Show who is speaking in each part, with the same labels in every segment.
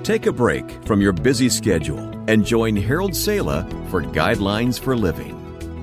Speaker 1: Take a break from your busy schedule and join Harold Sala for Guidelines for Living.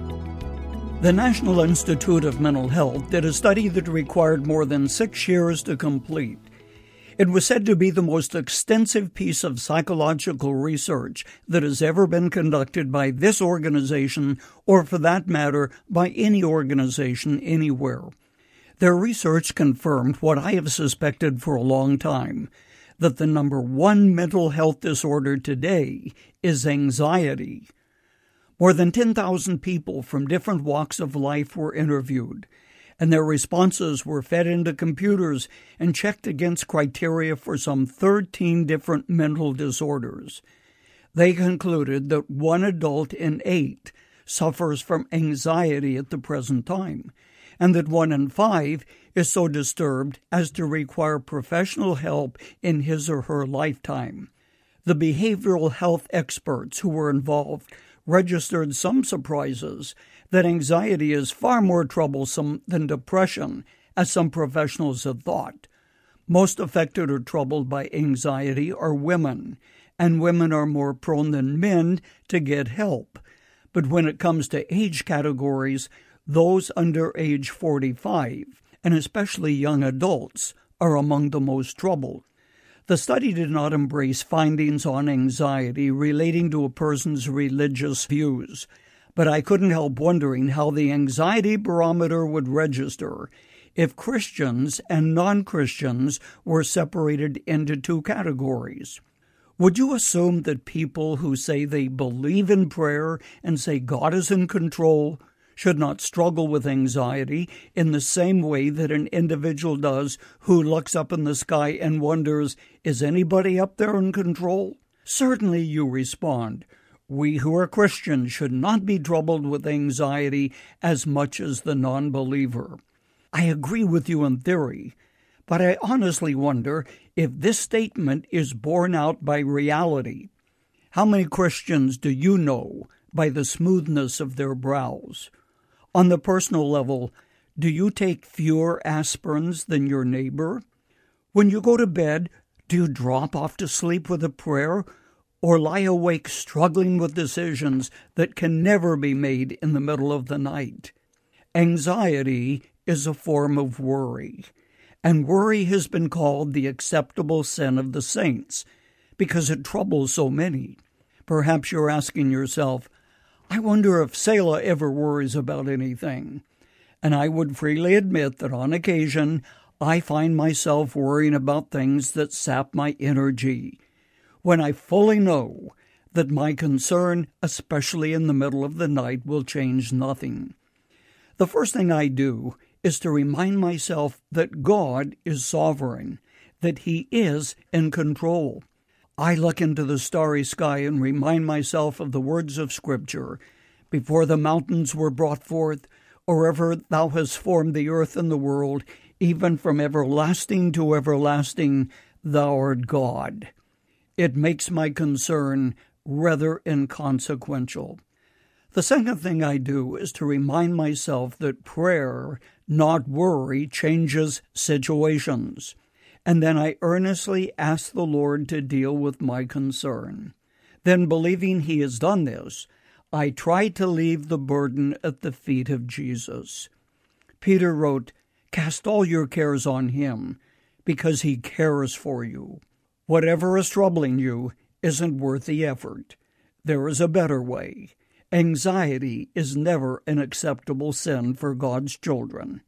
Speaker 2: The National Institute of Mental Health did a study that required more than 6 years to complete. It was said to be the most extensive piece of psychological research that has ever been conducted by this organization, or for that matter, by any organization anywhere. Their research confirmed what I have suspected for a long time, that the number one mental health disorder today is anxiety. More than 10,000 people from different walks of life were interviewed, and their responses were fed into computers and checked against criteria for some 13 different mental disorders. They concluded that 1 adult in 8 suffers from anxiety at the present time, and that 1 in 5 is so disturbed as to require professional help in his or her lifetime. The behavioral health experts who were involved registered some surprises that anxiety is far more troublesome than depression, as some professionals had thought. Most affected or troubled by anxiety are women, and women are more prone than men to get help. But when it comes to age categories, those under age 45, and especially young adults, are among the most troubled. The study did not embrace findings on anxiety relating to a person's religious views, but I couldn't help wondering how the anxiety barometer would register if Christians and non-Christians were separated into 2 categories. Would you assume that people who say they believe in prayer and say God is in control should not struggle with anxiety in the same way that an individual does who looks up in the sky and wonders, is anybody up there in control? Certainly, you respond, we who are Christians should not be troubled with anxiety as much as the non-believer. I agree with you in theory, but I honestly wonder if this statement is borne out by reality. How many Christians do you know by the smoothness of their brows? On the personal level, do you take fewer aspirins than your neighbor? When you go to bed, do you drop off to sleep with a prayer, or lie awake struggling with decisions that can never be made in the middle of the night? Anxiety is a form of worry, and worry has been called the acceptable sin of the saints because it troubles so many. Perhaps you're asking yourself, I wonder if Sala ever worries about anything. And I would freely admit that on occasion, I find myself worrying about things that sap my energy, when I fully know that my concern, especially in the middle of the night, will change nothing. The first thing I do is to remind myself that God is sovereign, that He is in control. I look into the starry sky and remind myself of the words of Scripture. Before the mountains were brought forth, or ever thou hast formed the earth and the world, even from everlasting to everlasting, thou art God. It makes my concern rather inconsequential. The second thing I do is to remind myself that prayer, not worry, changes situations. And then I earnestly ask the Lord to deal with my concern. Then, believing He has done this, I try to leave the burden at the feet of Jesus. Peter wrote, "Cast all your cares on Him, because He cares for you." Whatever is troubling you isn't worth the effort. There is a better way. Anxiety is never an acceptable sin for God's children.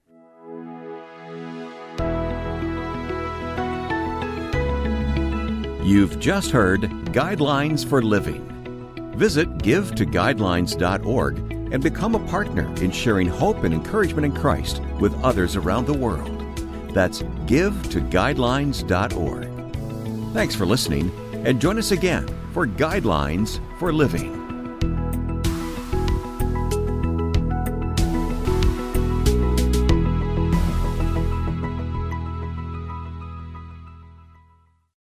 Speaker 1: You've just heard Guidelines for Living. Visit givetoguidelines.org and become a partner in sharing hope and encouragement in Christ with others around the world. That's givetoguidelines.org. Thanks for listening, and join us again for Guidelines for Living.